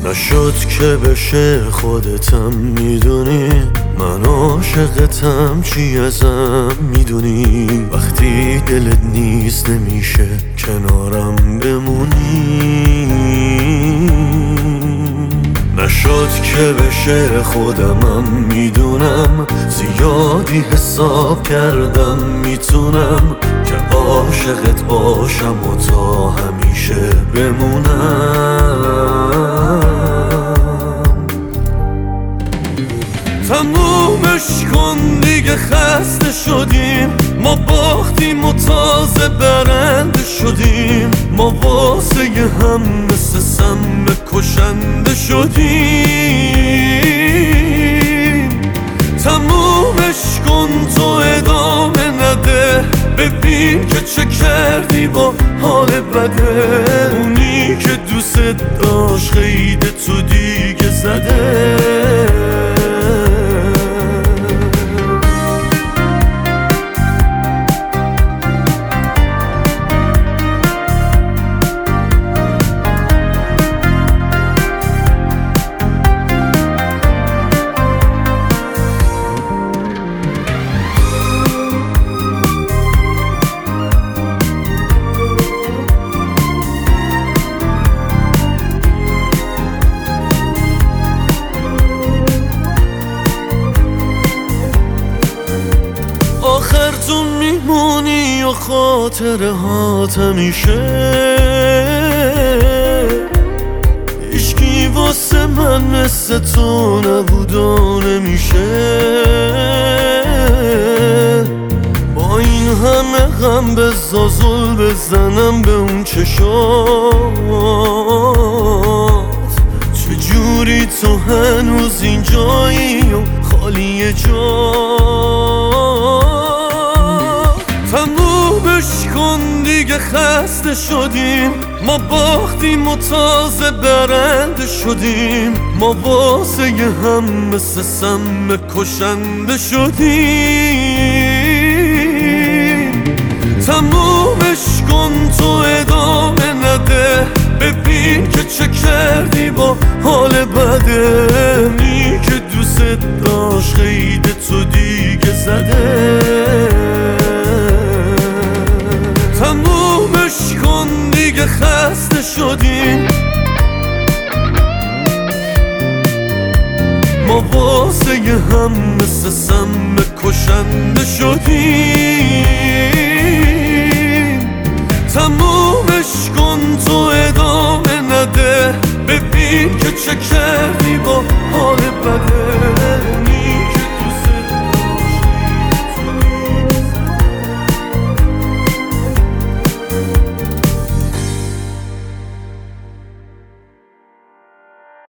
نشد که بشه خودتم میدونی، من عاشقتم چی ازم میدونی. وقتی دلت نیست نمیشه کنارم بمونی. نشد که بشه خودمم میدونم، زیادی حساب کردم میتونم که عاشقت باشم و تا همیشه بمونم. تمومش کن دیگه، خسته شدیم، ما باختیم و تازه برنده شدیم. ما واسه هم مثل سم کشنده شدیم. تمومش کن تو ادامه نده، ببین که چه کردی با حال بده. اونی که دوست داشت خیده تو دیگه زده. آخر تو میمونی و خاطره هات همیشه. هیچکی واسه من مثل تو نبود و نمیشه. با این همه غم بذار زل بزنم به اون چشات. چجوری تو هنوز اینجایی و خالی جا. تمومش کن دیگه، خسته شدیم، ما باختیم و تازه برنده شدیم. ما واسه هم مثل سم کشنده شدیم. تمومش کن تو ادامه نده، ببین که چه کردی با حال بده. اونی که دوست داشت خیده تو دیگه زده. تمومش کن دیگه، خسته شدیم، ما واسه هم مثل سم کشنده شدیم. تمومش کن تو ادامه نده، ببین که چه کردی با حال بده.